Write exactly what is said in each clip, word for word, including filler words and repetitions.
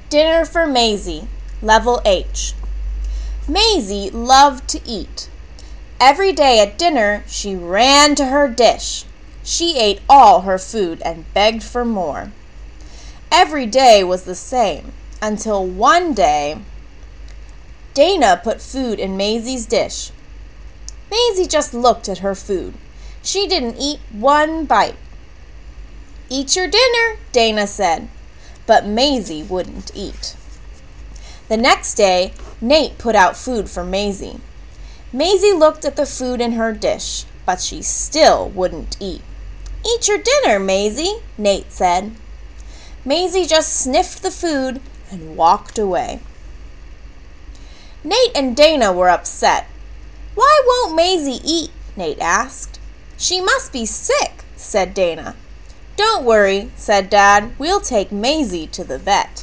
Dinner for Maisie, Level H. Maisie loved to eat. Every day at dinner, she ran to her dish. She ate all her food and begged for more. Every day was the same, until one day, Dana put food in Maisie's dish. Maisie just looked at her food. She didn't eat one bite. "Eat your dinner," Dana said, but Maisie wouldn't eat. The next day, Nate put out food for Maisie. Maisie looked at the food in her dish, but she still wouldn't eat. "Eat your dinner, Maisie," Nate said. Maisie just sniffed the food and walked away. Nate and Dana were upset. "Why won't Maisie eat?" Nate asked. "She must be sick," said Dana. "Don't worry," said Dad. "We'll take Maisie to the vet."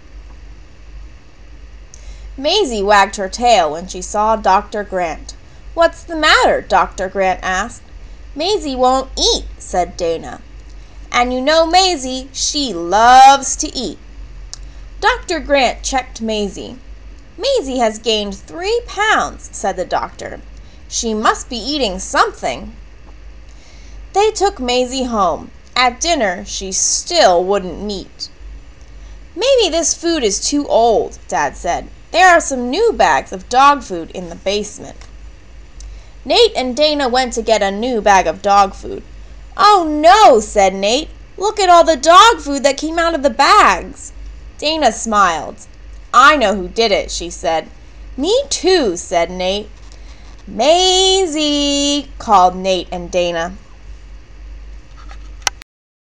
Maisie wagged her tail when she saw Doctor Grant. "What's the matter?" Doctor Grant asked. "Maisie won't eat," said Dana. "And you know Maisie, she loves to eat." Doctor Grant checked Maisie. "Maisie has gained three pounds," said the doctor. "She must be eating something." They took Maisie home. At dinner, she still wouldn't eat. "Maybe this food is too old," Dad said. "There are some new bags of dog food in the basement." Nate and Dana went to get a new bag of dog food. "Oh no," said Nate. "Look at all the dog food that came out of the bags." Dana smiled. "I know who did it," she said. "Me too," said Nate. "Maisie," called Nate and Dana.